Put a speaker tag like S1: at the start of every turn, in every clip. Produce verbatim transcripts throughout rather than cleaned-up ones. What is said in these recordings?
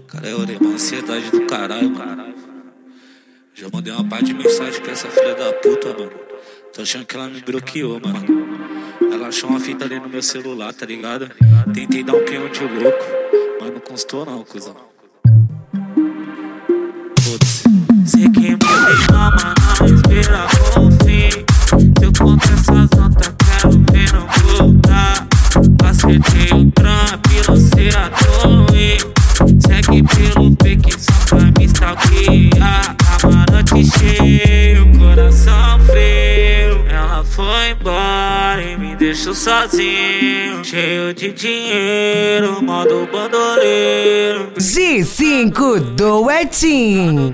S1: Cara, eu orei uma ansiedade do caralho, mano. Já mandei uma parte de mensagem pra essa filha da puta, mano. Tô achando que ela me bloqueou, mano. Ela achou uma fita ali no meu celular, tá ligado? Tentei dar um peão de louco, mas não constou não, cuzão. Foda-se. Sei que me deixa, mas espera com o fim. Se eu conto essas notas, quero ver não voltar. Acertei o trampo e lancei a torre. Segue pelo fake só pra me stalkear. Amarante cheio, coração frio. Ela foi embora e me deixou sozinho, cheio de dinheiro, modo bandoleiro.
S2: G cinco Duetinho.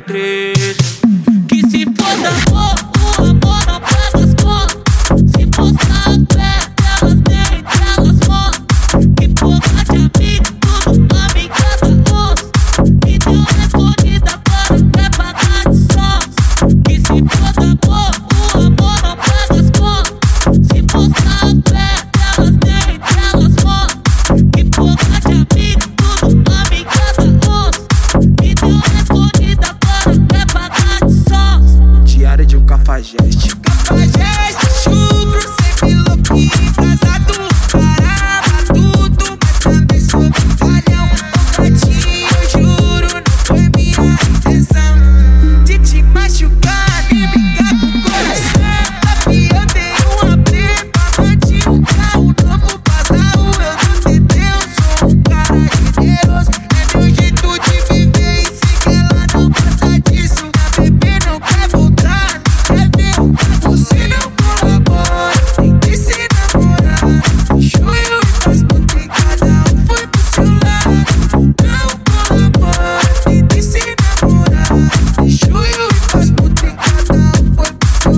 S1: Que se foda amor, o amor não paga as contas. Se postar a fé, elas têm, elas vão. Que porra de amigo, tudo amiga da onça. Que deu respondida para quer pagar de sons. Que se foda amor, o amor não paga as contas. Se postar a fé, elas têm, elas vão. Que porra de amigo, tudo amiga da onça. Que deu respondida para quer pagar de sons.
S3: Diário de um cafajeste.
S4: Cafajeste, chucro, sempre louco e casado. Parava tudo, mas também sou brincalhão. Pra ti eu juro, não foi minha intenção de te machucar, nem brigar com o coração. Papi, eu dei uma prepa, bati um carro novo, passarro, eu não sei Deus. Sou um cara generoso, é meu jeito de viver e sei que ela não gosta disso. Minha bebê não quer voltar, quer ver o que você não colabora. Tem que se namorar, deixou eu e faz tudo e cada um foi pro seu lado. Não colabora, tem que se namorar, deixou eu e faz tudo e cada um foi pro seu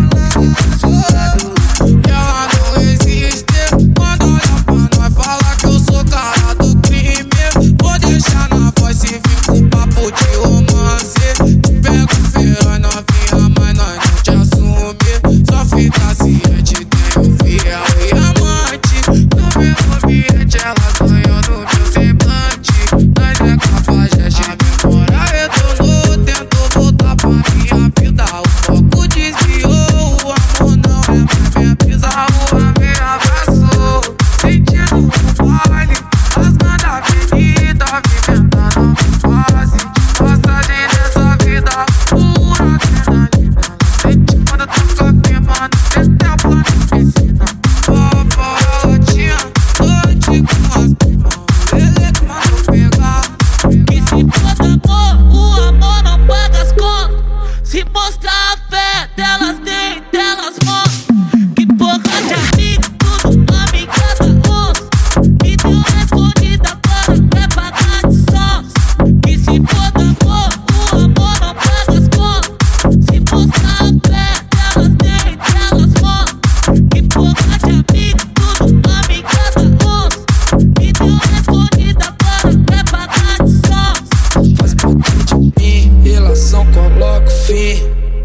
S4: lado.
S5: Ela não existe, quando olha pra nós fala que eu sou cara do crime. Vou deixar na voz e vir com papo de romance. Te pego feio, novinha, mas nós não te assume. Só fica ciente, tenho fiel e amante. No meu ambiente ela sonhou no meu semblante. Nós é cafajeste, a memória retornou. Tento voltar pra minha vida, o foco desviou. O amor não é mais minha brisa, o amor me abraçou. Sentindo o baile, rasgando a avenida, vivendo a nova fase. Passagem dessa vida, pura adrenalina. Sente quando eu tô confirmando, esse tempo lá na piscina. Vovó, ela tinha noite com as primas. Ele que mandou pegar.
S1: Que se foda amor, o amor não paga as contas. Se mostrar a fé, delas tem, delas vão. Que porra de amigo, tudo amiga da onça. Que deu respondida para quer pagar de sons. Que se foda amor, o amor não paga as contas. Se mostrar a fé, delas tem, delas vão. Que porra de amigo, tudo amiga da onça. Que deu respondida para quer pagar de sons.
S5: Faz parte de mim, relação coloca o fim.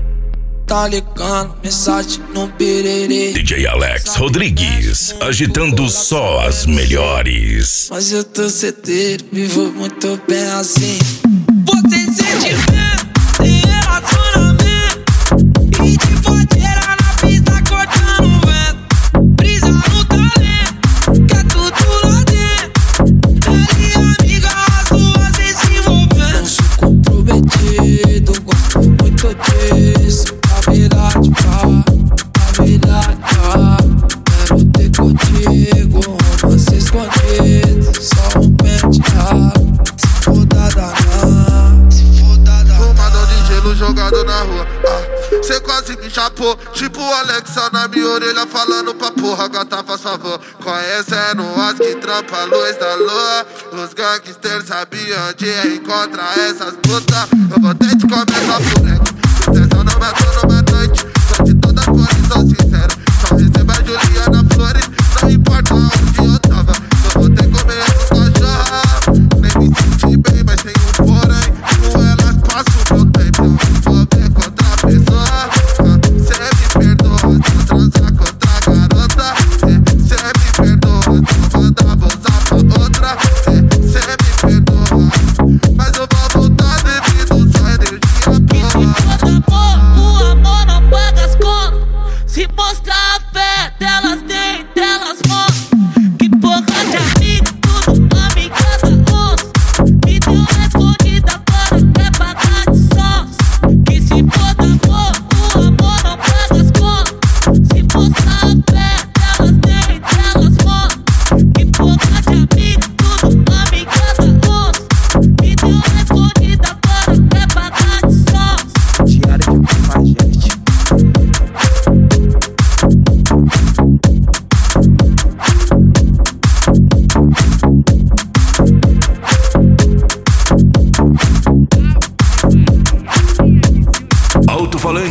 S5: Tá ligando, mensagem no pererê.
S6: D J Alex Rodrigues, agitando só as melhores.
S5: Mas eu tô certeiro, vivo muito bem assim.
S4: Você sente bem, tem relacionamento. E de boteira na pista cortando o vento. Brisa no talento, quer tudo lá dentro. Ela e a amiga, as duas sem se envolvendo.
S5: Não sou comprometido, gosto muito disso. A verdade pá, a verdade pá. Quero ter contigo romance escondido. Só um penteado, se for dada não. Se for dada não.
S7: Fumador de gelo jogado na rua, ah. Cê quase me chapou, tipo o Alexa na minha orelha falando pra porra, gata faz favor. Conhecendo as que trampa a luz da lua. Os gangsters sabiam onde encontrar essas putas. Eu botei de começar por aqui. Tesão não matou numa noite. Só de todas cores, sou sincero. Só receba a Juliana Flores. Não importa onde eu tava. Só botei comer essas cachorras. Nem me senti bem, mas tem um porém. Com elas passo meu tempo. Vou ver com outra pessoa. Cê me perdoa se eu transar com outra garota. Cê me perdoa se eu mandar vozar pra outra. Cê me perdoa, mas eu vou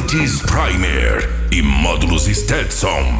S6: Lentes Primer e módulos Stetson.